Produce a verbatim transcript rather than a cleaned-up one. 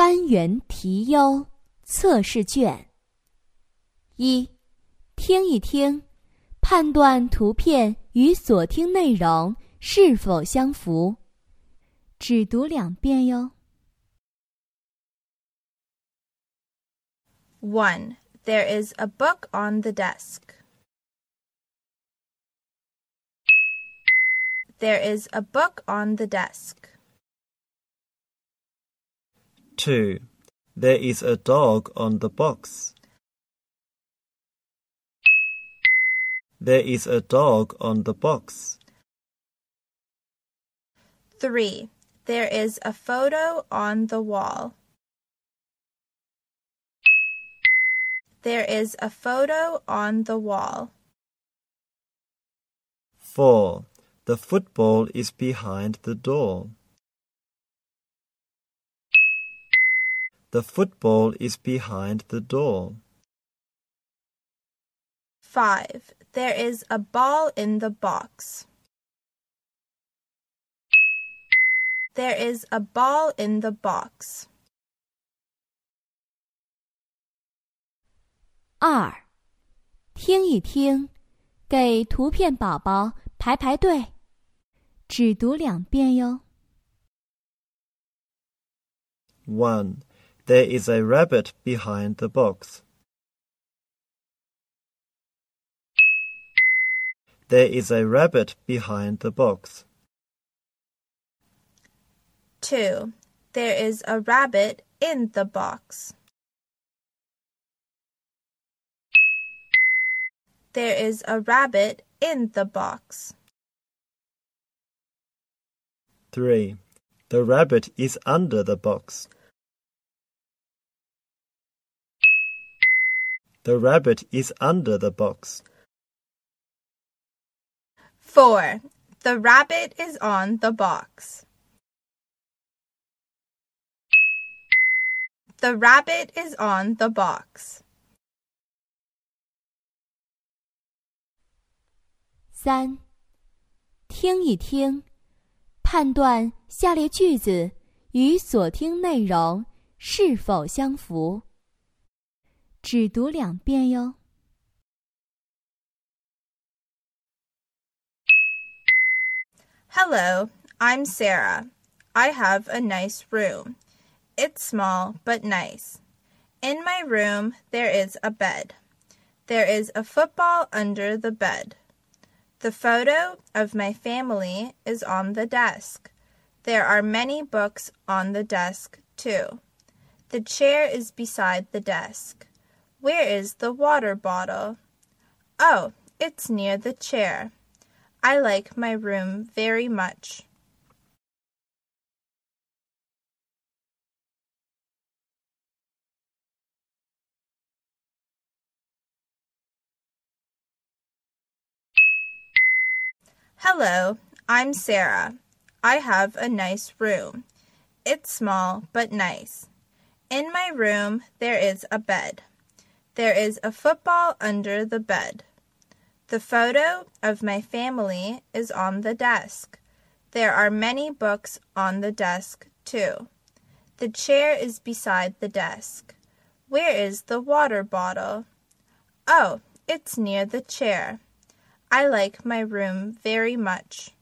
单元题优测试卷。一、听一听，判断图片与所听内容是否相符。只读两遍哟。 one. There is a book on the desk. There is a book on the desk. two. There is a dog on the box. There is a dog on the box. three. There is a photo on the wall. There is a photo on the wall. four. The football is behind the door. The football is behind the door. five. There is a ball in the box. There is a ball in the box. 二、听一听，给图片宝宝排排队。只读两遍哟。 one. There is a rabbit behind the box. There is a rabbit behind the box. two. There is a rabbit in the box. There is a rabbit in the box. three. The rabbit is under the box. The rabbit is under the box. four. The rabbit is on the box. The rabbit is on the box. 三、听一听，判断下列句子与所听内容是否相符。只读两遍哟。 Hello, I'm Sarah. I have a nice room. It's small but nice. In my room there is a bed. There is a football under the bed. The photo of my family is on the desk. There are many books on the desk, too. The chair is beside the desk. Where is the water bottle? Oh, it's near the chair. I like my room very much. Hello, I'm Sarah. I have a nice room. It's small but nice. In my room there is a bed. There is a football under the bed. The photo of my family is on the desk. There are many books on the desk, too. The chair is beside the desk. Where is the water bottle? Oh, it's near the chair. I like my room very much.